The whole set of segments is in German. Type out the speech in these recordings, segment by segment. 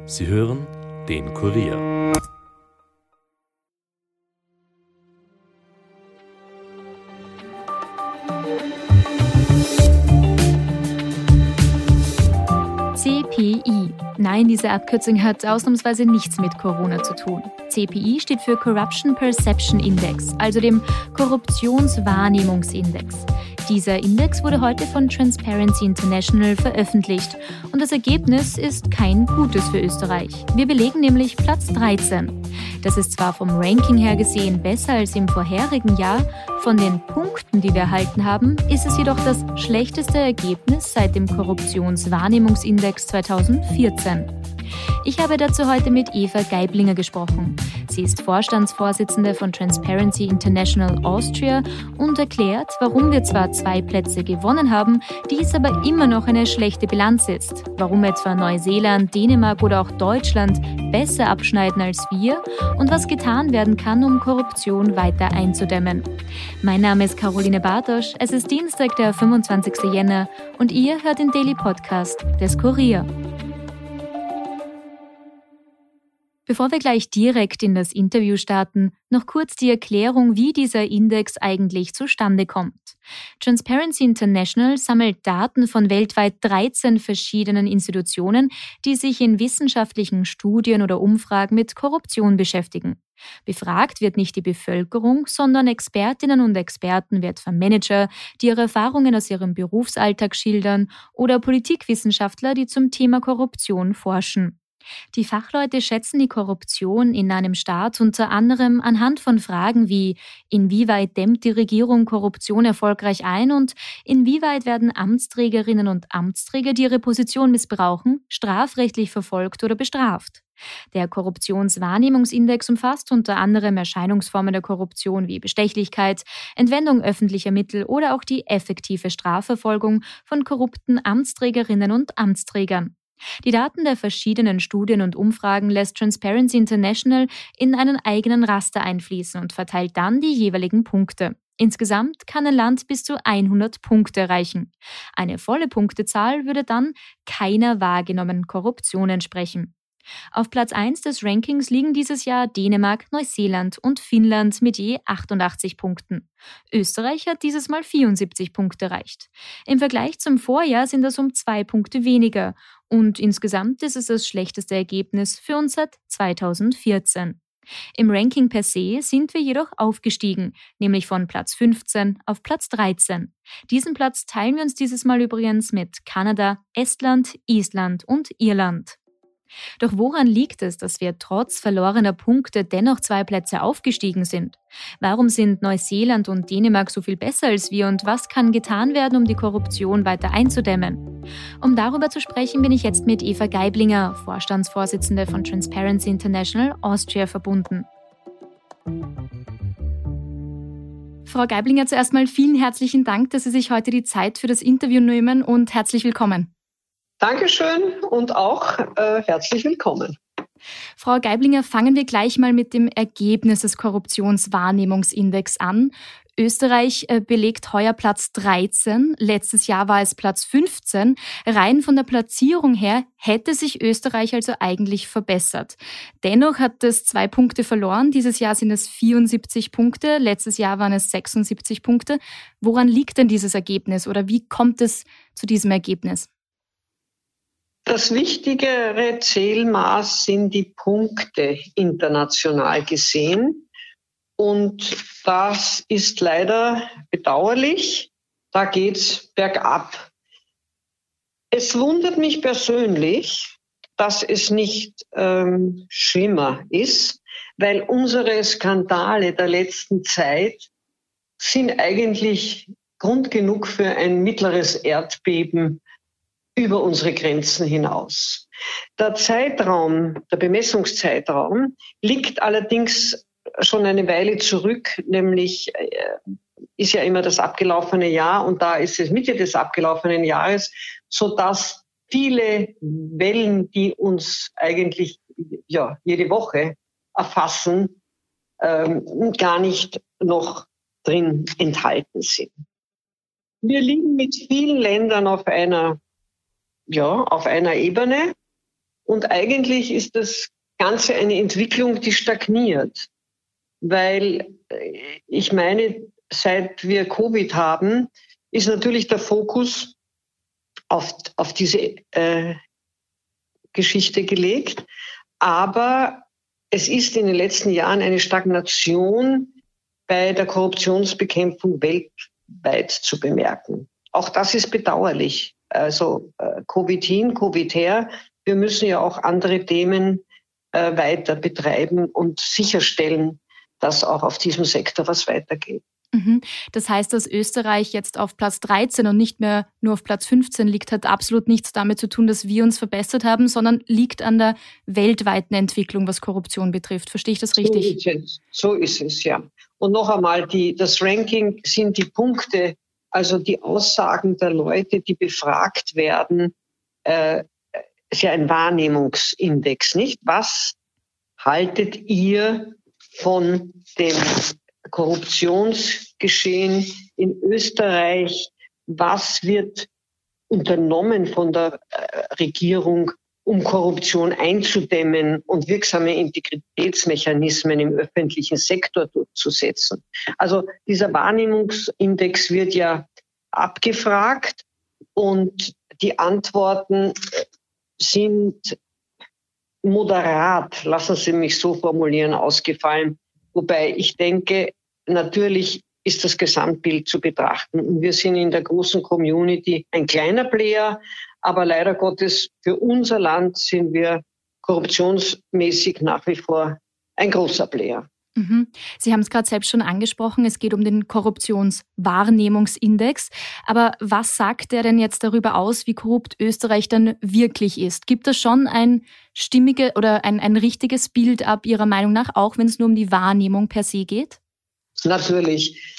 Sie hören den Kurier. CPI. Nein, diese Abkürzung hat ausnahmsweise nichts mit Corona zu tun. CPI steht für Corruption Perception Index, also dem Korruptionswahrnehmungsindex. Dieser Index wurde heute von Transparency International veröffentlicht und das Ergebnis ist kein gutes für Österreich. Wir belegen nämlich Platz 13. Das ist zwar vom Ranking her gesehen besser als im vorherigen Jahr, von den Punkten, die wir erhalten haben, ist es jedoch das schlechteste Ergebnis seit dem Korruptionswahrnehmungsindex 2014. Ich habe dazu heute mit Eva Geiblinger gesprochen. Sie ist Vorstandsvorsitzende von Transparency International Austria und erklärt, warum wir zwar 2 Plätze gewonnen haben, dies aber immer noch eine schlechte Bilanz ist. Warum etwa Neuseeland, Dänemark oder auch Deutschland besser abschneiden als wir und was getan werden kann, um Korruption weiter einzudämmen. Mein Name ist Caroline Bartosch, es ist Dienstag, der 25. Jänner und ihr hört den Daily Podcast des Kurier. Bevor wir gleich direkt in das Interview starten, noch kurz die Erklärung, wie dieser Index eigentlich zustande kommt. Transparency International sammelt Daten von weltweit 13 verschiedenen Institutionen, die sich in wissenschaftlichen Studien oder Umfragen mit Korruption beschäftigen. Befragt wird nicht die Bevölkerung, sondern Expertinnen und Experten wie etwa Manager, die ihre Erfahrungen aus ihrem Berufsalltag schildern, oder Politikwissenschaftler, die zum Thema Korruption forschen. Die Fachleute schätzen die Korruption in einem Staat unter anderem anhand von Fragen wie: Inwieweit dämmt die Regierung Korruption erfolgreich ein und inwieweit werden Amtsträgerinnen und Amtsträger, die ihre Position missbrauchen, strafrechtlich verfolgt oder bestraft? Der Korruptionswahrnehmungsindex umfasst unter anderem Erscheinungsformen der Korruption wie Bestechlichkeit, Entwendung öffentlicher Mittel oder auch die effektive Strafverfolgung von korrupten Amtsträgerinnen und Amtsträgern. Die Daten der verschiedenen Studien und Umfragen lässt Transparency International in einen eigenen Raster einfließen und verteilt dann die jeweiligen Punkte. Insgesamt kann ein Land bis zu 100 Punkte erreichen. Eine volle Punktezahl würde dann keiner wahrgenommenen Korruption entsprechen. Auf Platz 1 des Rankings liegen dieses Jahr Dänemark, Neuseeland und Finnland mit je 88 Punkten. Österreich hat dieses Mal 74 Punkte erreicht. Im Vergleich zum Vorjahr sind das um 2 Punkte weniger und insgesamt ist es das schlechteste Ergebnis für uns seit 2014. Im Ranking per se sind wir jedoch aufgestiegen, nämlich von Platz 15 auf Platz 13. Diesen Platz teilen wir uns dieses Mal übrigens mit Kanada, Estland, Island und Irland. Doch woran liegt es, dass wir trotz verlorener Punkte dennoch 2 Plätze aufgestiegen sind? Warum sind Neuseeland und Dänemark so viel besser als wir und was kann getan werden, um die Korruption weiter einzudämmen? Um darüber zu sprechen, bin ich jetzt mit Eva Geiblinger, Vorstandsvorsitzende von Transparency International Austria, verbunden. Frau Geiblinger, zuerst mal vielen herzlichen Dank, dass Sie sich heute die Zeit für das Interview nehmen und herzlich willkommen. Dankeschön und auch herzlich willkommen. Frau Geiblinger, fangen wir gleich mal mit dem Ergebnis des Korruptionswahrnehmungsindex an. Österreich belegt heuer Platz 13, letztes Jahr war es Platz 15. Rein von der Platzierung her hätte sich Österreich also eigentlich verbessert. Dennoch hat es 2 Punkte verloren, dieses Jahr sind es 74 Punkte, letztes Jahr waren es 76 Punkte. Woran liegt denn dieses Ergebnis oder wie kommt es zu diesem Ergebnis? Das wichtigere Zählmaß sind die Punkte international gesehen. Und das ist leider bedauerlich. Da geht's bergab. Es wundert mich persönlich, dass es nicht schlimmer ist, weil unsere Skandale der letzten Zeit sind eigentlich Grund genug für ein mittleres Erdbeben über unsere Grenzen hinaus. Der Bemessungszeitraum liegt allerdings schon eine Weile zurück, nämlich ist ja immer das abgelaufene Jahr und da ist es Mitte des abgelaufenen Jahres, sodass viele Wellen, die uns eigentlich jede Woche erfassen, gar nicht noch drin enthalten sind. Wir liegen mit vielen Ländern auf einer Ebene Und eigentlich ist das Ganze eine Entwicklung, die stagniert. Weil ich meine, seit wir Covid haben, ist natürlich der Fokus auf diese Geschichte gelegt. Aber es ist in den letzten Jahren eine Stagnation bei der Korruptionsbekämpfung weltweit zu bemerken. Auch das ist bedauerlich. Also Covid hin, Covid her. Wir müssen ja auch andere Themen weiter betreiben und sicherstellen, dass auch auf diesem Sektor was weitergeht. Das heißt, dass Österreich jetzt auf Platz 13 und nicht mehr nur auf Platz 15 liegt, hat absolut nichts damit zu tun, dass wir uns verbessert haben, sondern liegt an der weltweiten Entwicklung, was Korruption betrifft. Verstehe ich das richtig? So ist es, ja. Und noch einmal, das Ranking sind die Punkte, also die Aussagen der Leute, die befragt werden, ist ja ein Wahrnehmungsindex, nicht? Was haltet ihr von dem Korruptionsgeschehen in Österreich? Was wird unternommen von der Regierung, um Korruption einzudämmen und wirksame Integritätsmechanismen im öffentlichen Sektor durchzusetzen? Also dieser Wahrnehmungsindex wird ja abgefragt und die Antworten sind moderat, lassen Sie mich so formulieren, ausgefallen. Wobei ich denke, natürlich ist das Gesamtbild zu betrachten. Und wir sind in der großen Community ein kleiner Player, aber leider Gottes für unser Land sind wir korruptionsmäßig nach wie vor ein großer Player. Sie haben es gerade selbst schon angesprochen, es geht um den Korruptionswahrnehmungsindex. Aber was sagt der denn jetzt darüber aus, wie korrupt Österreich dann wirklich ist? Gibt es schon ein stimmiges oder ein richtiges Bild ab Ihrer Meinung nach, auch wenn es nur um die Wahrnehmung per se geht? Natürlich.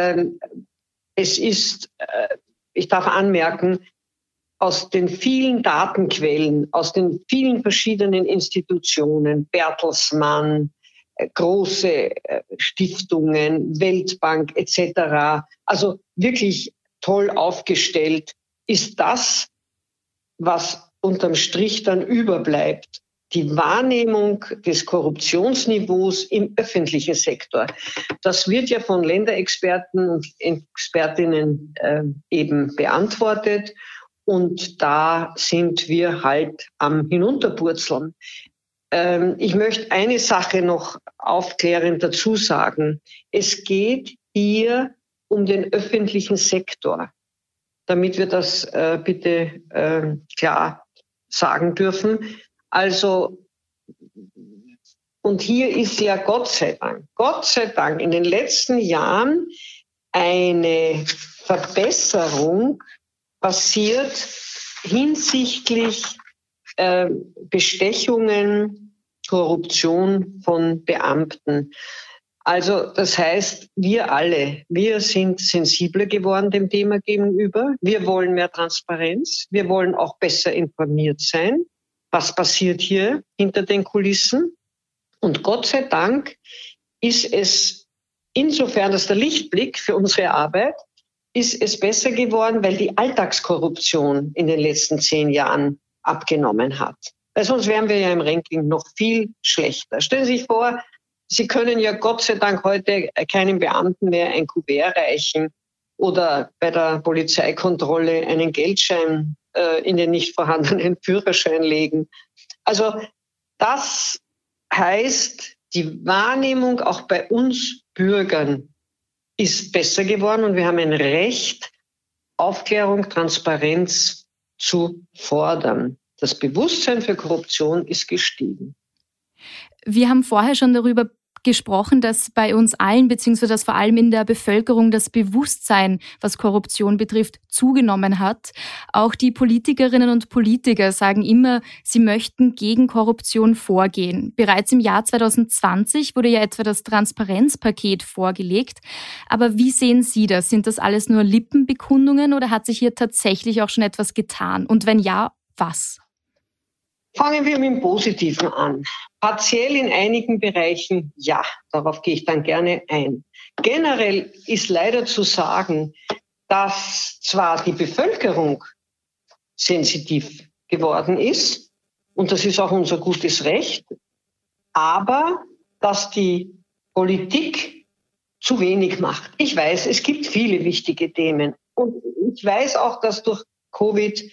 Es ist, ich darf anmerken, aus den vielen Datenquellen, aus den vielen verschiedenen Institutionen, Bertelsmann, große Stiftungen, Weltbank etc., also wirklich toll aufgestellt, ist das, was unterm Strich dann überbleibt, die Wahrnehmung des Korruptionsniveaus im öffentlichen Sektor. Das wird ja von Länderexperten und Expertinnen eben beantwortet. Und da sind wir halt am Hinunterpurzeln. Ich möchte eine Sache noch aufklärend dazu sagen. Es geht hier um den öffentlichen Sektor, damit wir das bitte klar sagen dürfen. Also, und hier ist ja Gott sei Dank in den letzten Jahren eine Verbesserung passiert hinsichtlich Bestechungen, Korruption von Beamten. Also das heißt, wir sind sensibler geworden dem Thema gegenüber. Wir wollen mehr Transparenz. Wir wollen auch besser informiert sein. Was passiert hier hinter den Kulissen? Und Gott sei Dank ist es, insofern das der Lichtblick für unsere Arbeit, ist es besser geworden, weil die Alltagskorruption in den letzten 10 Jahren abgenommen hat. Weil sonst wären wir ja im Ranking noch viel schlechter. Stellen Sie sich vor, Sie können ja Gott sei Dank heute keinem Beamten mehr ein Kuvert reichen oder bei der Polizeikontrolle einen Geldschein in den nicht vorhandenen Führerschein legen. Also das heißt, die Wahrnehmung auch bei uns Bürgern ist besser geworden und wir haben ein Recht, Aufklärung, Transparenz zu fordern. Das Bewusstsein für Korruption ist gestiegen. Wir haben vorher schon darüber gesprochen, dass bei uns allen, beziehungsweise dass vor allem in der Bevölkerung das Bewusstsein, was Korruption betrifft, zugenommen hat. Auch die Politikerinnen und Politiker sagen immer, sie möchten gegen Korruption vorgehen. Bereits im Jahr 2020 wurde ja etwa das Transparenzpaket vorgelegt. Aber wie sehen Sie das? Sind das alles nur Lippenbekundungen oder hat sich hier tatsächlich auch schon etwas getan? Und wenn ja, was? Fangen wir mit dem Positiven an. Partiell in einigen Bereichen, ja, darauf gehe ich dann gerne ein. Generell ist leider zu sagen, dass zwar die Bevölkerung sensitiv geworden ist, Und das ist auch unser gutes Recht. Aber dass die Politik zu wenig macht. Ich weiß, es gibt viele wichtige Themen. Und ich weiß auch, dass durch Covid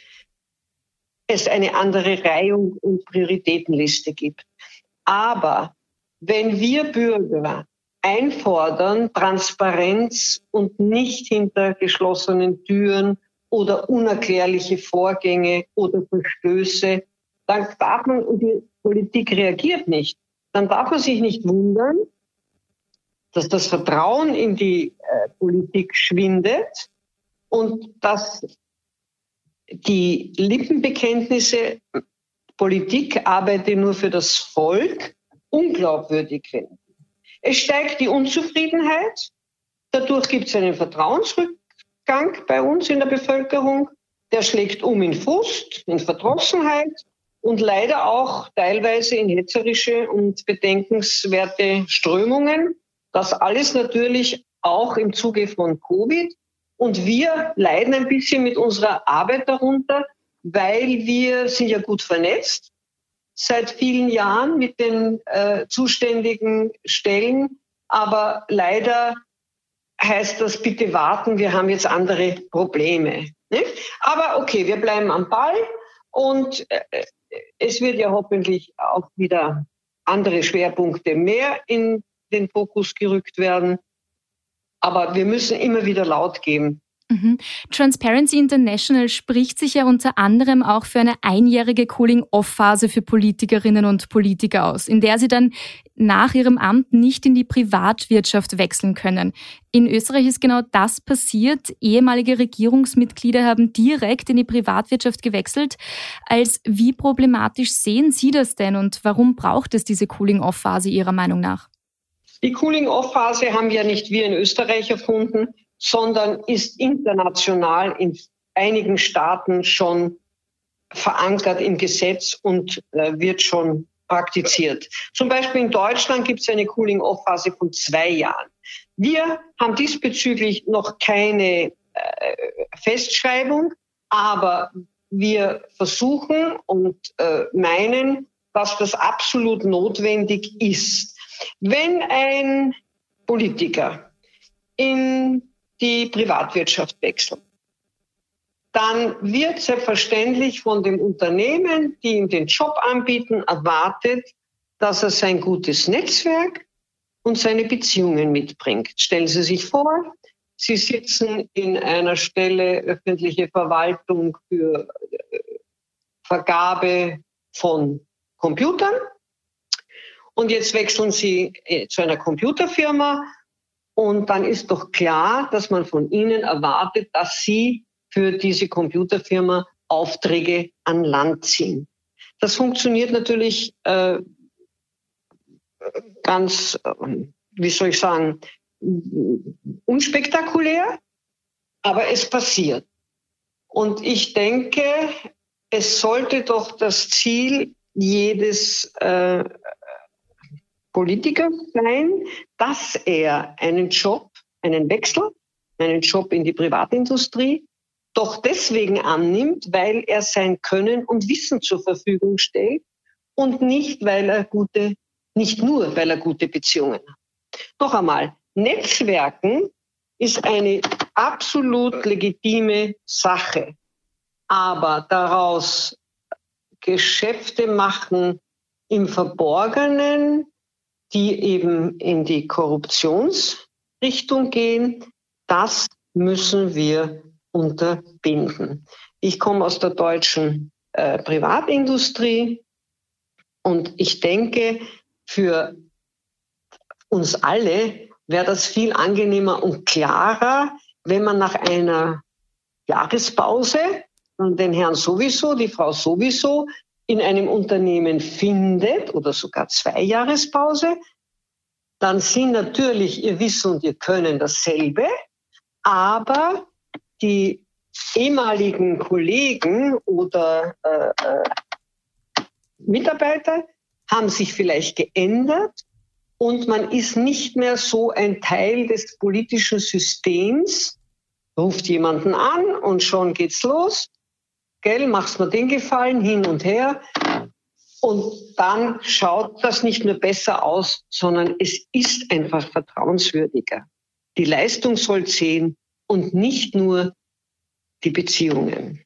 es eine andere Reihung und Prioritätenliste gibt. Aber wenn wir Bürger einfordern, Transparenz und nicht hinter geschlossenen Türen oder unerklärliche Vorgänge oder Verstöße, dann darf man, und die Politik reagiert nicht, dann darf man sich nicht wundern, dass das Vertrauen in die Politik schwindet und dass die Lippenbekenntnisse, Politik arbeite nur für das Volk, unglaubwürdig werden. Es steigt die Unzufriedenheit, dadurch gibt es einen Vertrauensrückgang bei uns in der Bevölkerung, der schlägt um in Frust, in Verdrossenheit und leider auch teilweise in hetzerische und bedenkenswerte Strömungen. Das alles natürlich auch im Zuge von Covid. Und wir leiden ein bisschen mit unserer Arbeit darunter, weil wir sind ja gut vernetzt seit vielen Jahren mit den zuständigen Stellen. Aber leider heißt das, bitte warten, wir haben jetzt andere Probleme. Ne? Aber okay, wir bleiben am Ball und es wird ja hoffentlich auch wieder andere Schwerpunkte mehr in den Fokus gerückt werden. Aber wir müssen immer wieder laut geben. Transparency International spricht sich ja unter anderem auch für eine einjährige Cooling-Off-Phase für Politikerinnen und Politiker aus, in der sie dann nach ihrem Amt nicht in die Privatwirtschaft wechseln können. In Österreich ist genau das passiert. Ehemalige Regierungsmitglieder haben direkt in die Privatwirtschaft gewechselt. Als wie problematisch sehen Sie das denn und warum braucht es diese Cooling-Off-Phase Ihrer Meinung nach? Die Cooling-Off-Phase haben ja nicht wir in Österreich erfunden, sondern ist international in einigen Staaten schon verankert im Gesetz und wird schon praktiziert. Zum Beispiel in Deutschland gibt es eine Cooling-Off-Phase von 2 Jahren. Wir haben diesbezüglich noch keine Festschreibung, aber wir versuchen und meinen, dass das absolut notwendig ist. Wenn ein Politiker in die Privatwirtschaft wechselt, dann wird selbstverständlich von dem Unternehmen, die ihm den Job anbieten, erwartet, dass er sein gutes Netzwerk und seine Beziehungen mitbringt. Stellen Sie sich vor, Sie sitzen in einer Stelle öffentliche Verwaltung für Vergabe von Computern und jetzt wechseln Sie zu einer Computerfirma und dann ist doch klar, dass man von Ihnen erwartet, dass Sie für diese Computerfirma Aufträge an Land ziehen. Das funktioniert natürlich ganz, wie soll ich sagen, unspektakulär, aber es passiert. Und ich denke, es sollte doch das Ziel jedes Politikers sein, dass er einen Job, einen Wechsel, einen Job in die Privatindustrie doch deswegen annimmt, weil er sein Können und Wissen zur Verfügung stellt und nicht nur, weil er gute Beziehungen hat. Noch einmal, Netzwerken ist eine absolut legitime Sache, aber daraus Geschäfte machen im Verborgenen, die eben in die Korruptionsrichtung gehen, das müssen wir unterbinden. Ich komme aus der deutschen Privatindustrie und ich denke, für uns alle wäre das viel angenehmer und klarer, wenn man nach einer Jahrespause den Herrn sowieso, die Frau sowieso in einem Unternehmen findet oder sogar 2 Jahrespause, dann sind natürlich ihr Wissen und ihr Können dasselbe, aber die ehemaligen Kollegen oder Mitarbeiter haben sich vielleicht geändert und man ist nicht mehr so ein Teil des politischen Systems, ruft jemanden an und schon geht's los. Gell, machst mir den Gefallen, hin und her. Und dann schaut das nicht nur besser aus, sondern es ist einfach vertrauenswürdiger. Die Leistung soll zählen und nicht nur die Beziehungen.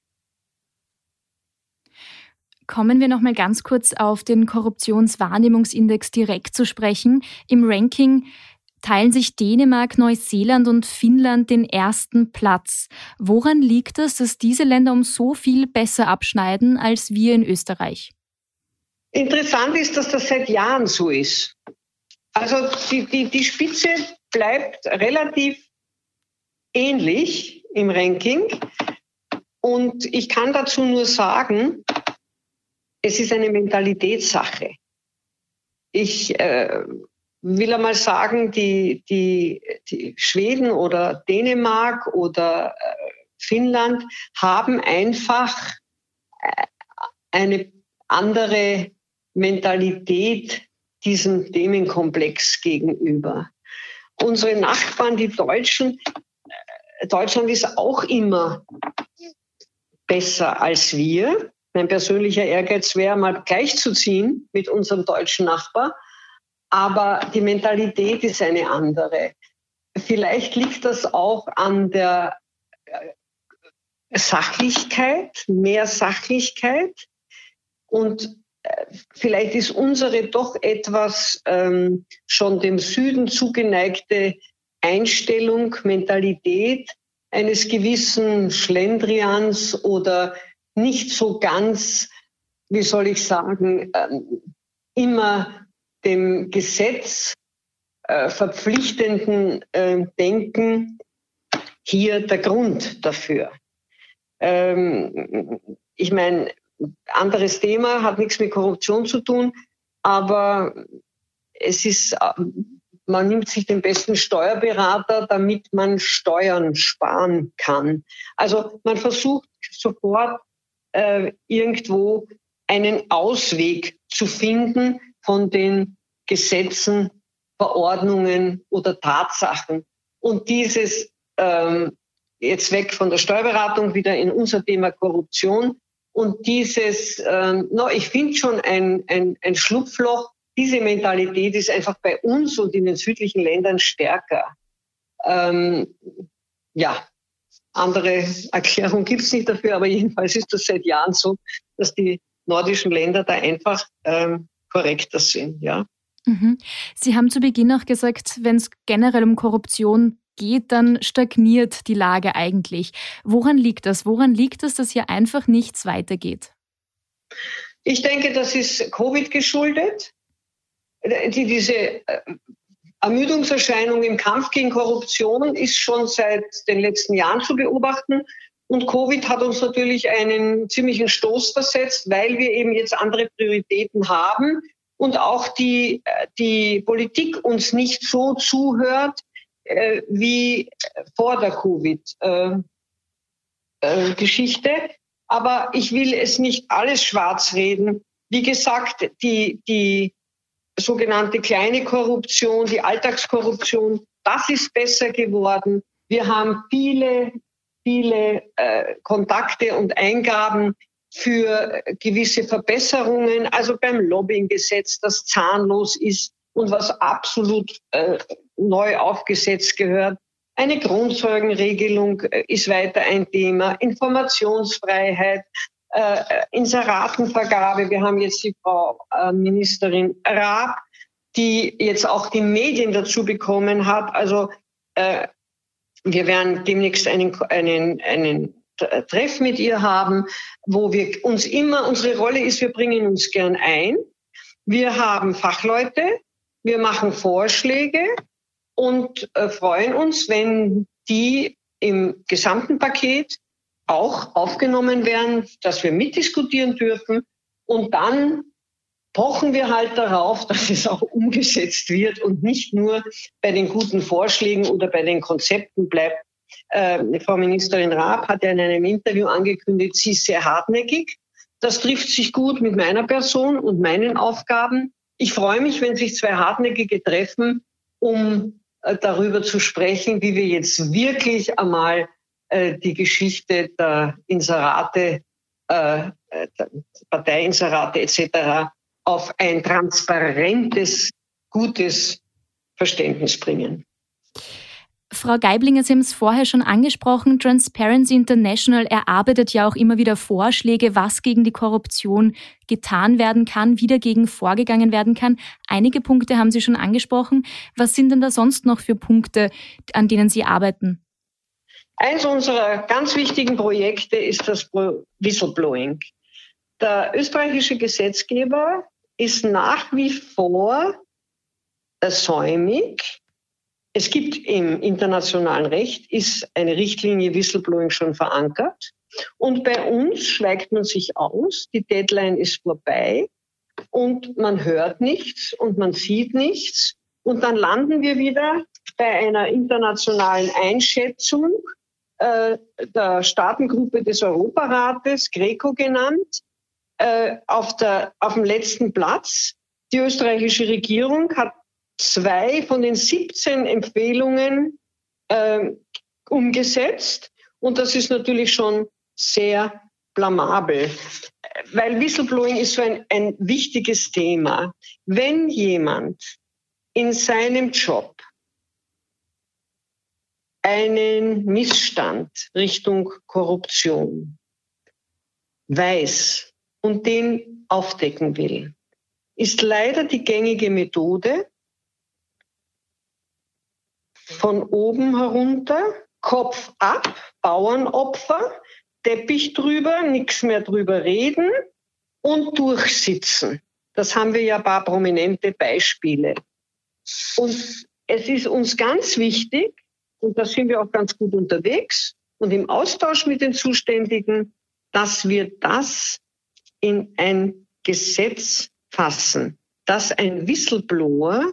Kommen wir noch mal ganz kurz auf den Korruptionswahrnehmungsindex direkt zu sprechen. Im Ranking teilen sich Dänemark, Neuseeland und Finnland den ersten Platz. Woran liegt es, dass diese Länder um so viel besser abschneiden als wir in Österreich? Interessant ist, dass das seit Jahren so ist. Also die Spitze bleibt relativ ähnlich im Ranking. Und ich kann dazu nur sagen, es ist eine Mentalitätssache. Ich will einmal sagen, die Schweden oder Dänemark oder Finnland haben einfach eine andere Mentalität diesem Themenkomplex gegenüber. Unsere Nachbarn, die Deutschen, Deutschland ist auch immer besser als wir. Mein persönlicher Ehrgeiz wäre, mal gleichzuziehen mit unserem deutschen Nachbar. Aber die Mentalität ist eine andere. Vielleicht liegt das auch an der Sachlichkeit, mehr Sachlichkeit. Und vielleicht ist unsere doch etwas schon dem Süden zugeneigte Einstellung, Mentalität eines gewissen Schlendrians oder nicht so ganz, wie soll ich sagen, immer dem Gesetz verpflichtenden Denken hier der Grund dafür. Ich meine, anderes Thema, hat nichts mit Korruption zu tun, aber es ist, man nimmt sich den besten Steuerberater, damit man Steuern sparen kann. Also man versucht sofort irgendwo einen Ausweg zu finden von den Gesetzen, Verordnungen oder Tatsachen. Und dieses jetzt weg von der Steuerberatung wieder in unser Thema Korruption. Und dieses, ich finde schon ein Schlupfloch, diese Mentalität ist einfach bei uns und in den südlichen Ländern stärker. Andere Erklärung gibt es nicht dafür, aber jedenfalls ist das seit Jahren so, dass die nordischen Länder da einfach korrekter sind. Ja. Mhm. Sie haben zu Beginn auch gesagt, wenn es generell um Korruption geht, dann stagniert die Lage eigentlich. Woran liegt das? Woran liegt es, dass hier einfach nichts weitergeht? Ich denke, das ist Covid geschuldet. Diese Ermüdungserscheinung im Kampf gegen Korruption ist schon seit den letzten Jahren zu beobachten. Und Covid hat uns natürlich einen ziemlichen Stoß versetzt, weil wir eben jetzt andere Prioritäten haben und auch die Politik uns nicht so zuhört wie vor der Covid-Geschichte. Aber ich will es nicht alles schwarz reden. Wie gesagt, die sogenannte kleine Korruption, die Alltagskorruption, das ist besser geworden. Wir haben viele Kontakte und Eingaben für gewisse Verbesserungen, also beim Lobbyinggesetz, das zahnlos ist und was absolut neu aufgesetzt gehört. Eine Grundzeugenregelung ist weiter ein Thema, Informationsfreiheit, Inseratenvergabe. Wir haben jetzt die Frau Ministerin Raab, die jetzt auch die Medien dazu bekommen hat. Also wir werden demnächst einen Treff mit ihr haben, wo wir uns immer, unsere Rolle ist, wir bringen uns gern ein. Wir haben Fachleute, wir machen Vorschläge und freuen uns, wenn die im gesamten Paket auch aufgenommen werden, dass wir mitdiskutieren dürfen. Und dann pochen wir halt darauf, dass es auch umgesetzt wird und nicht nur bei den guten Vorschlägen oder bei den Konzepten bleibt. Frau Ministerin Raab hat ja in einem Interview angekündigt, sie ist sehr hartnäckig. Das trifft sich gut mit meiner Person und meinen Aufgaben. Ich freue mich, wenn sich zwei Hartnäckige treffen, um darüber zu sprechen, wie wir jetzt wirklich einmal die Geschichte der Inserate, Parteiinserate etc. auf ein transparentes, gutes Verständnis bringen. Frau Geiblinger, Sie haben es vorher schon angesprochen, Transparency International erarbeitet ja auch immer wieder Vorschläge, was gegen die Korruption getan werden kann, wie dagegen vorgegangen werden kann. Einige Punkte haben Sie schon angesprochen. Was sind denn da sonst noch für Punkte, an denen Sie arbeiten? Eins unserer ganz wichtigen Projekte ist das Whistleblowing. Der österreichische Gesetzgeber ist nach wie vor säumig. Es gibt im internationalen Recht, ist eine Richtlinie Whistleblowing schon verankert. Und bei uns schweigt man sich aus, die Deadline ist vorbei und man hört nichts und man sieht nichts. Und dann landen wir wieder bei einer internationalen Einschätzung der Staatengruppe des Europarates, GRECO genannt, auf dem letzten Platz. Die österreichische Regierung hat 2 von den 17 Empfehlungen umgesetzt. Und das ist natürlich schon sehr blamabel, weil Whistleblowing ist so ein wichtiges Thema. Wenn jemand in seinem Job einen Missstand Richtung Korruption weiß und den aufdecken will, ist leider die gängige Methode, von oben herunter, Kopf ab, Bauernopfer, Teppich drüber, nichts mehr drüber reden und durchsitzen. Das haben wir ja ein paar prominente Beispiele. Und es ist uns ganz wichtig, und da sind wir auch ganz gut unterwegs und im Austausch mit den Zuständigen, dass wir das in ein Gesetz fassen, dass ein Whistleblower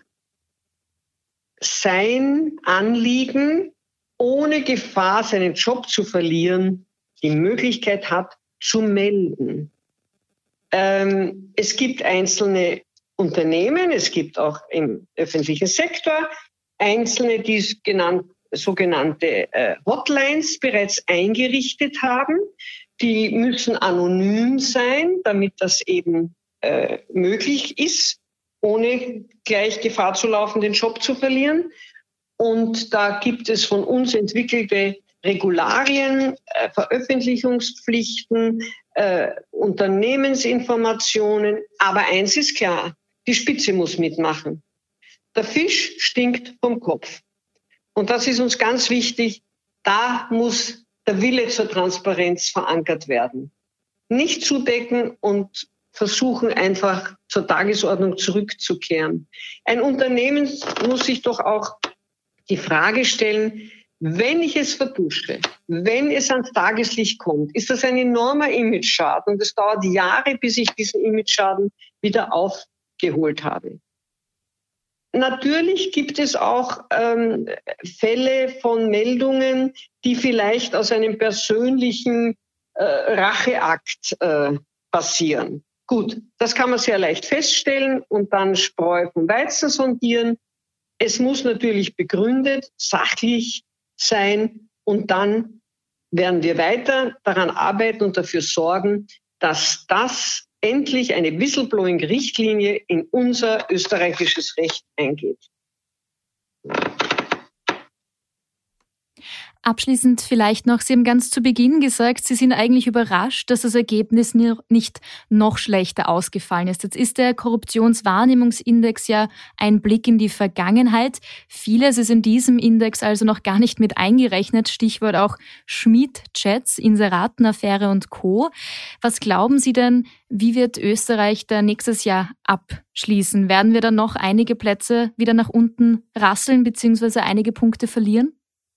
sein Anliegen, ohne Gefahr, seinen Job zu verlieren, die Möglichkeit hat, zu melden. Es gibt einzelne Unternehmen, es gibt auch im öffentlichen Sektor einzelne, die sogenannte Hotlines bereits eingerichtet haben. Die müssen anonym sein, damit das eben möglich ist, ohne gleich Gefahr zu laufen, den Job zu verlieren. Und da gibt es von uns entwickelte Regularien, Veröffentlichungspflichten, Unternehmensinformationen. Aber eins ist klar, die Spitze muss mitmachen. Der Fisch stinkt vom Kopf. Und das ist uns ganz wichtig. Da muss der Wille zur Transparenz verankert werden. Nicht zudecken und versuchen einfach zur Tagesordnung zurückzukehren. Ein Unternehmen muss sich doch auch die Frage stellen, wenn ich es vertusche, wenn es ans Tageslicht kommt, ist das ein enormer Imageschaden und es dauert Jahre, bis ich diesen Imageschaden wieder aufgeholt habe. Natürlich gibt es auch Fälle von Meldungen, die vielleicht aus einem persönlichen Racheakt passieren. Gut, das kann man sehr leicht feststellen und dann Spreu vom Weizen sondieren. Es muss natürlich begründet, sachlich sein und dann werden wir weiter daran arbeiten und dafür sorgen, dass das endlich eine Whistleblowing-Richtlinie in unser österreichisches Recht eingeht. Abschließend vielleicht noch, Sie haben ganz zu Beginn gesagt, Sie sind eigentlich überrascht, dass das Ergebnis nicht noch schlechter ausgefallen ist. Jetzt ist der Korruptionswahrnehmungsindex ja ein Blick in die Vergangenheit. Vieles ist in diesem Index also noch gar nicht mit eingerechnet. Stichwort auch Schmied-Chats, Inseratenaffäre und Co. Was glauben Sie denn, wie wird Österreich da nächstes Jahr abschließen? Werden wir dann noch einige Plätze wieder nach unten rasseln bzw. einige Punkte verlieren?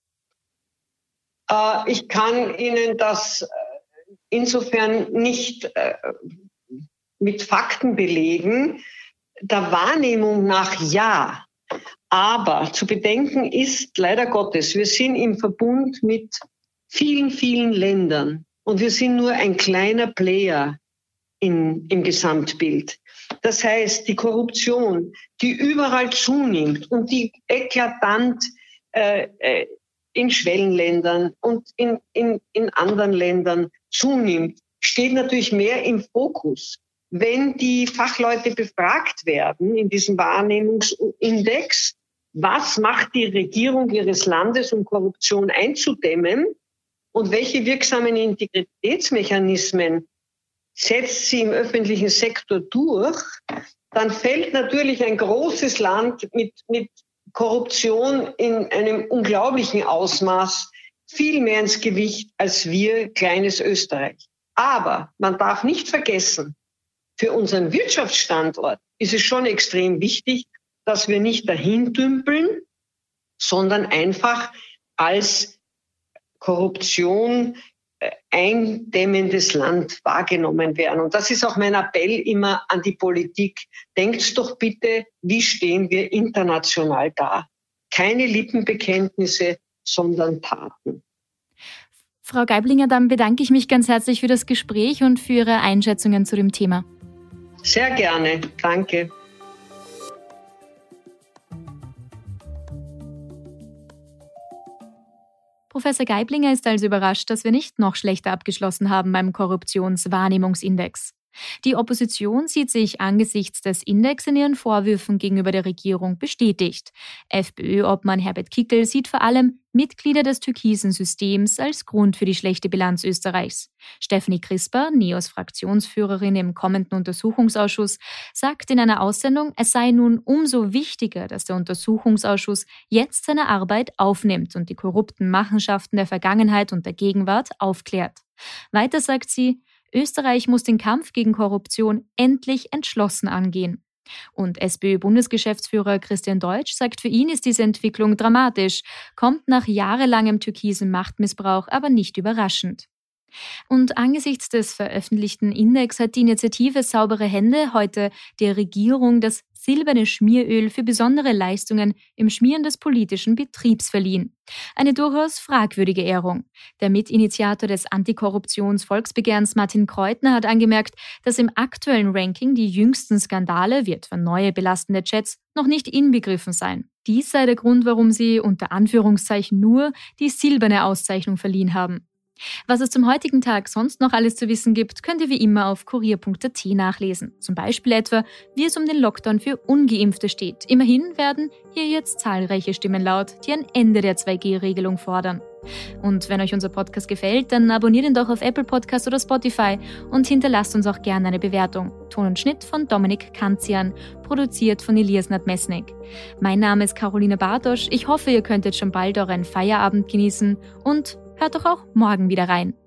Ich kann Ihnen das insofern nicht mit Fakten belegen. Der Wahrnehmung nach ja. Aber zu bedenken ist leider Gottes, wir sind im Verbund mit vielen, vielen Ländern und wir sind nur ein kleiner Player im Gesamtbild. Das heißt, die Korruption, die überall zunimmt und die eklatant in Schwellenländern und in anderen Ländern zunimmt, steht natürlich mehr im Fokus. wenn die Fachleute befragt werden in diesem Wahrnehmungsindex, was macht die Regierung ihres Landes, um Korruption einzudämmen und welche wirksamen Integritätsmechanismen setzt sie im öffentlichen Sektor durch, dann fällt natürlich ein großes Land mit Korruption in einem unglaublichen Ausmaß viel mehr ins Gewicht als wir, kleines Österreich. Aber man darf nicht vergessen, für unseren Wirtschaftsstandort ist es schon extrem wichtig, dass wir nicht dahin dümpeln, sondern einfach als Korruption eindämmendes Land wahrgenommen werden. Und das ist auch mein Appell immer an die Politik. Denkt doch bitte, wie stehen wir international da? Keine Lippenbekenntnisse, sondern Taten. Frau Geiblinger, dann bedanke ich mich ganz herzlich für das Gespräch und für Ihre Einschätzungen zu dem Thema. Sehr gerne. Danke. Professor Geiblinger ist also überrascht, dass wir nicht noch schlechter abgeschlossen haben beim Korruptionswahrnehmungsindex. Die Opposition sieht sich angesichts des Index in ihren Vorwürfen gegenüber der Regierung bestätigt. FPÖ-Obmann Herbert Kickl sieht vor allem Mitglieder des türkisen Systems als Grund für die schlechte Bilanz Österreichs. Stefanie Crisper, NEOS-Fraktionsführerin im kommenden Untersuchungsausschuss, sagt in einer Aussendung, es sei nun umso wichtiger, dass der Untersuchungsausschuss jetzt seine Arbeit aufnimmt und die korrupten Machenschaften der Vergangenheit und der Gegenwart aufklärt. Weiter sagt sie, Österreich muss den Kampf gegen Korruption endlich entschlossen angehen. Und SPÖ-Bundesgeschäftsführer Christian Deutsch sagt, für ihn ist diese Entwicklung dramatisch, kommt nach jahrelangem türkisen Machtmissbrauch aber nicht überraschend. Und angesichts des veröffentlichten Index hat die Initiative Saubere Hände heute der Regierung das silberne Schmieröl für besondere Leistungen im Schmieren des politischen Betriebs verliehen. Eine durchaus fragwürdige Ehrung. Der Mitinitiator des Antikorruptions-Volksbegehrens Martin Kreutner hat angemerkt, dass im aktuellen Ranking die jüngsten Skandale, wie etwa neue belastende Chats, noch nicht inbegriffen seien. Dies sei der Grund, warum sie unter Anführungszeichen nur die silberne Auszeichnung verliehen haben. Was es zum heutigen Tag sonst noch alles zu wissen gibt, könnt ihr wie immer auf kurier.at nachlesen. Zum Beispiel etwa, wie es um den Lockdown für Ungeimpfte steht. Immerhin werden hier jetzt zahlreiche Stimmen laut, die ein Ende der 2G-Regelung fordern. Und wenn euch unser Podcast gefällt, dann abonniert ihn doch auf Apple Podcast oder Spotify und hinterlasst uns auch gerne eine Bewertung. Ton und Schnitt von Dominik Kanzian, produziert von Elias Nadmesnik. Mein Name ist Caroline Bartosch. Ich hoffe, ihr könnt jetzt schon bald euren Feierabend genießen und hört doch auch morgen wieder rein.